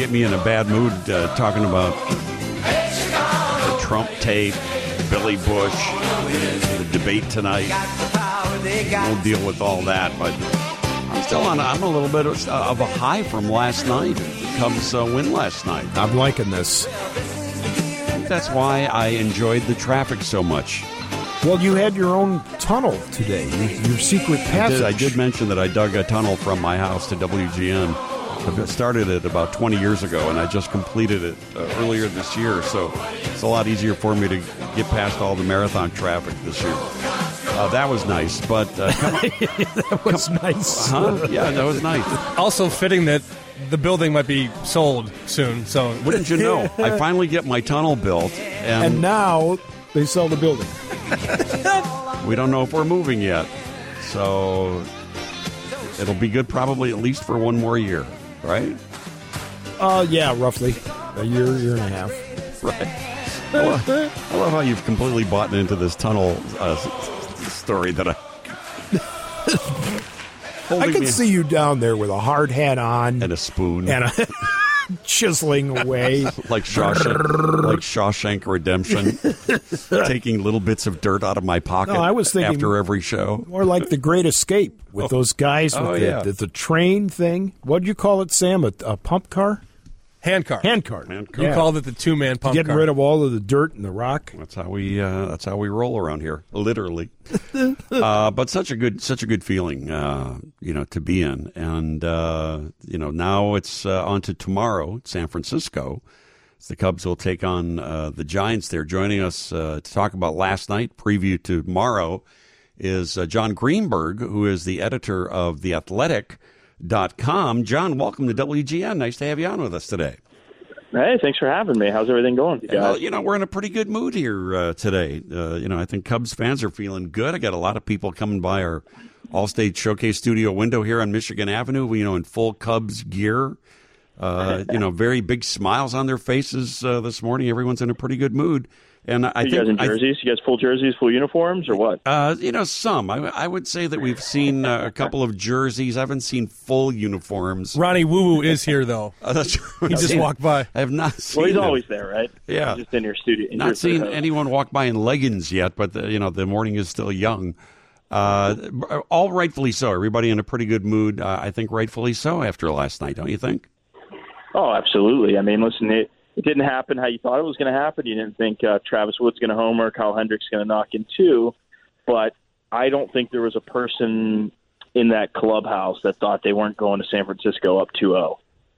get me in a bad mood talking about the Trump tape, Billy Bush, the debate tonight. We'll deal with all that, but I'm a little bit of a high from last night. The Cubs win last night. I'm liking this. That's why I enjoyed the traffic so much. Well, you had your own tunnel today, your secret passage. I did mention that I dug a tunnel from my house to WGN. I started it about 20 years ago, and I just completed it earlier this year, so it's a lot easier for me to get past all the marathon traffic this year. That was nice, but... that was nice. Huh? Yeah, that was nice. Also fitting that the building might be sold soon, so... Wouldn't you know? I finally get my tunnel built, and now they sell the building. We don't know if we're moving yet, so it'll be good probably at least for one more year, right? Yeah, roughly. A year and a half. Right. I love how you've completely bought into this tunnel story that I can see you down there with a hard hat on. And a spoon. And chiseling away. like Shawshank Redemption. Taking little bits of dirt out of my pocket I was thinking after every show. More like The Great Escape with those guys with the train thing. What did you call it, Sam? A pump car? Hand car. You called it the two-man pump car. Getting rid of all of the dirt and the rock. That's how we roll around here, literally. But such a good feeling, to be in. And now it's on to tomorrow, San Francisco. The Cubs will take on the Giants there. Joining us to talk about last night, preview tomorrow, is John Greenberg, who is the editor of The Athletic. .com. John, welcome to WGN. Nice to have you on with us today. Hey, thanks for having me. How's everything going, you guys? Well, we're in a pretty good mood here today. I think Cubs fans are feeling good. I got a lot of people coming by our All-State Showcase studio window here on Michigan Avenue, in full Cubs gear. Very big smiles on their faces this morning. Everyone's in a pretty good mood. And you guys in jerseys? You guys full jerseys, full uniforms, or what? Some. I would say that we've seen a couple of jerseys. I haven't seen full uniforms. Ronnie Woo Woo is here, though. He just walked by. I have not seen Well, he's him. Always there, right? Yeah. He's just in your studio. Not seen anyone walk by in leggings yet, but, the morning is still young. All rightfully so. Everybody in a pretty good mood. I think rightfully so after last night, don't you think? Oh, absolutely. I mean, listen, it didn't happen how you thought it was going to happen. You didn't think Travis Wood's going to homer, Kyle Hendricks going to knock in two. But I don't think there was a person in that clubhouse that thought they weren't going to San Francisco up 2-0.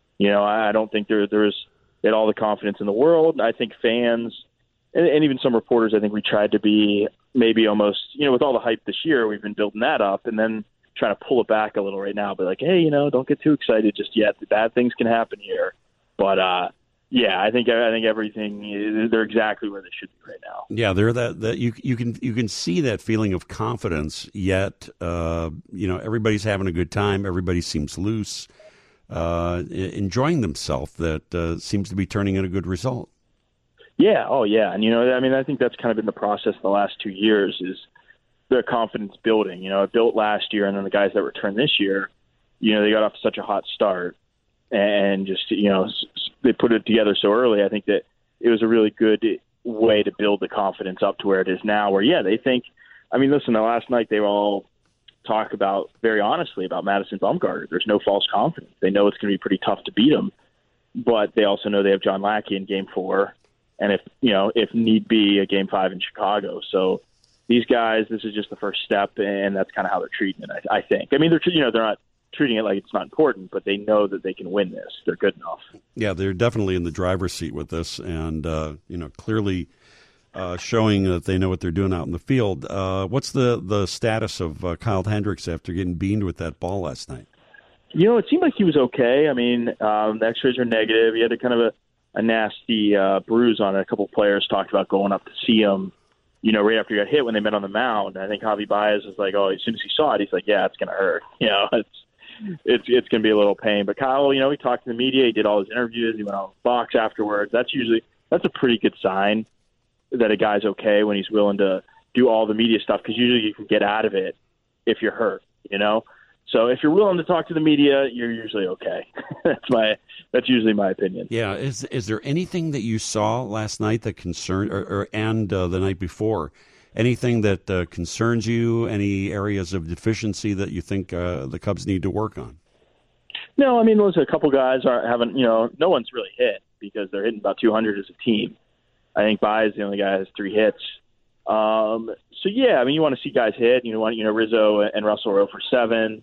I don't think they had all the confidence in the world. I think fans and even some reporters, I think we tried to be maybe almost, with all the hype this year, we've been building that up and then trying to pull it back a little right now. But like, hey, don't get too excited just yet. The bad things can happen here. But, yeah, I think everything. They're exactly where they should be right now. Yeah, they're that you can see that feeling of confidence. Yet, everybody's having a good time. Everybody seems loose, enjoying themselves. That seems to be turning in a good result. Yeah. Oh, yeah. And I think that's kind of been the process the last 2 years is their confidence building. It built last year, and then the guys that returned this year, they got off to such a hot start. And just, they put it together so early. I think that it was a really good way to build the confidence up to where it is now, where, yeah, they think, listen, last night they all talk about, very honestly, about Madison Bumgarner. There's no false confidence. They know it's going to be pretty tough to beat him, but they also know they have John Lackey in Game 4, and if need be, a Game 5 in Chicago. So these guys, this is just the first step, and that's kind of how they're treating it, I think. They're not treating it like it's not important, but they know that they can win this. They're good enough. Yeah, they're definitely in the driver's seat with this, and clearly showing that they know what they're doing out in the field. What's the status of Kyle Hendricks after getting beamed with that ball last night? It seemed like he was okay. The X-rays are negative. He had a kind of a nasty bruise on it. A couple of players talked about going up to see him, right after he got hit when they met on the mound. I think Javi Baez was like, oh, as soon as he saw it, he's like, yeah, it's going to hurt. It's going to be a little pain. But Kyle, he talked to the media. He did all his interviews. He went on the box afterwards. That's a pretty good sign that a guy's okay when he's willing to do all the media stuff, because usually you can get out of it if you're hurt, So if you're willing to talk to the media, you're usually okay. That's usually my opinion. Yeah. Is there anything that you saw last night that concerned, and the night before, anything that concerns you? Any areas of deficiency that you think the Cubs need to work on? No, I mean, listen, a couple guys haven't. No one's really hit because they're hitting about 200 as a team. I think Baez is the only guy that has 3 hits. So yeah, I mean, you want to see guys hit. Rizzo and Russell are 0 for 7.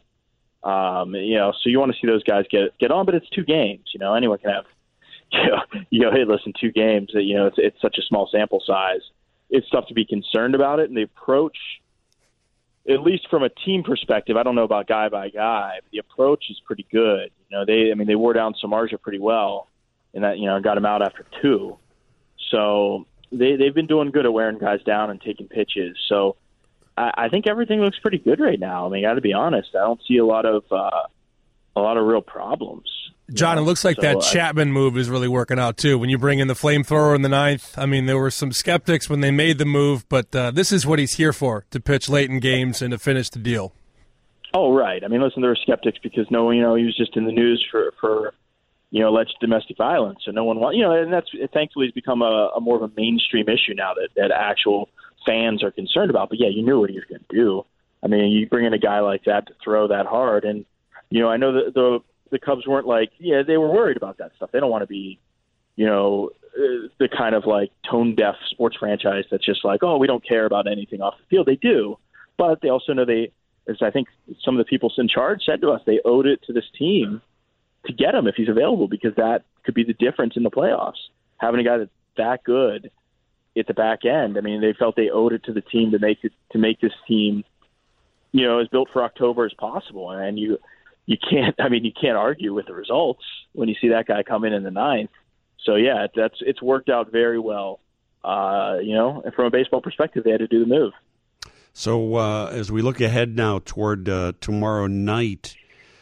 So you want to see those guys get on, but it's 2 games. Anyone can have, hitless in 2 games. It's such a small sample size. It's tough to be concerned about it, and the approach, at least from a team perspective, I don't know about guy by guy, but the approach is pretty good. They wore down Samardzija pretty well, and that got him out after 2. So they've been doing good at wearing guys down and taking pitches. So I think everything looks pretty good right now. I mean, got to be honest, I don't see a lot of real problems. John, it looks like that Chapman move is really working out, too. When you bring in the flamethrower in the 9th, I mean, there were some skeptics when they made the move, but this is what he's here for, to pitch late in games and to finish the deal. Oh, right. I mean, listen, there were skeptics because he was just in the news for alleged domestic violence. So no one and that's thankfully it's become a more of a mainstream issue now that actual fans are concerned about. But yeah, you knew what he was going to do. I mean, you bring in a guy like that to throw that hard, and I know that the Cubs weren't they were worried about that stuff. They don't want to be, the kind of tone deaf sports franchise that's just oh, we don't care about anything off the field. They do, but they also know as I think some of the people in charge said to us, they owed it to this team to get him if he's available, because that could be the difference in the playoffs. Having a guy that's that good at the back end. I mean, they felt they owed it to the team to make this team, as built for October as possible. And you can't argue with the results when you see that guy come in the 9th. So yeah, it's worked out very well. And from a baseball perspective, they had to do the move. So as we look ahead now toward tomorrow night,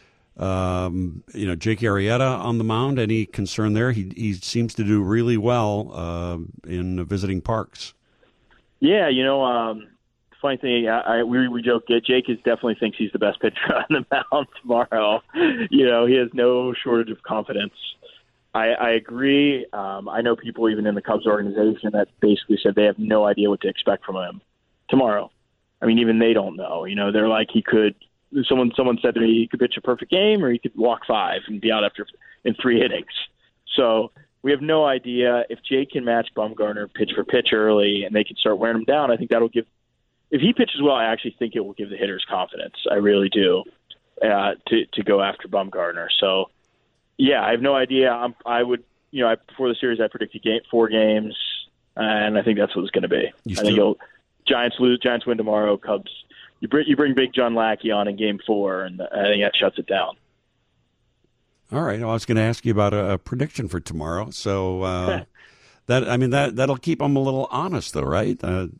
Jake Arrieta on the mound, any concern there? He seems to do really well in visiting parks. Yeah, funny thing, we joke that Jake definitely thinks he's the best pitcher on the mound tomorrow. He has no shortage of confidence. I agree. I know people even in the Cubs organization that basically said they have no idea what to expect from him tomorrow. I mean, even they don't know. They're like, he could. Someone said to me he could pitch a perfect game, or he could walk 5 and be out in 3 innings. So we have no idea. If Jake can match Bumgarner pitch for pitch early, and they can start wearing him down, I think that'll give. If he pitches well, I actually think it will give the hitters confidence. I really do, to go after Bumgarner. So yeah, I have no idea. Before the series, I predicted 4 games, and I think that's what it's going to be. I think Giants win tomorrow. Cubs. You bring Big John Lackey on in Game 4, and I think that shuts it down. All right. Well, I was going to ask you about a prediction for tomorrow. So that'll keep them a little honest, though, right?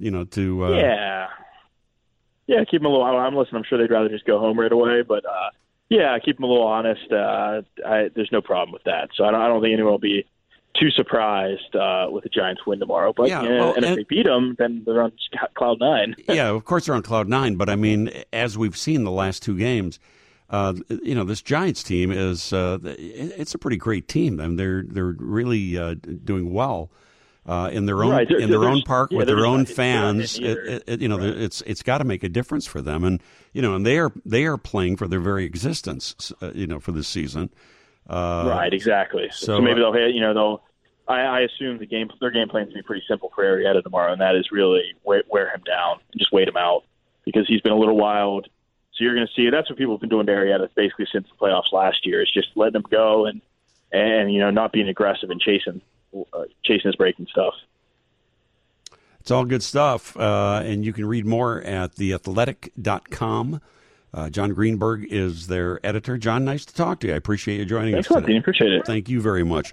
Yeah, keep them a little honest. I'm sure they'd rather just go home right away, but keep them a little honest. There's no problem with that. So I don't think anyone will be too surprised with the Giants win tomorrow. But and if they beat them, then they're on cloud 9. Yeah, of course they're on cloud 9. But I mean, as we've seen the last 2 games, this Giants team is it's a pretty great team. I mean, they're really doing well in their own own park with their own fans. It's got to make a difference for them, and and they are playing for their very existence. For this season. Right, exactly. So maybe they'll hit. I assume their game plan is to be pretty simple for Arrieta tomorrow, and that is really wear him down and just wait him out, because he's been a little wild. So you're going to see that's what people have been doing to Arrieta basically since the playoffs last year, is just letting him go and not being aggressive and chasing his breaking stuff. It's all good stuff, and you can read more at theathletic.com. John Greenberg is their editor. John, nice to talk to you. I appreciate you joining us today. Appreciate it. Thank you very much.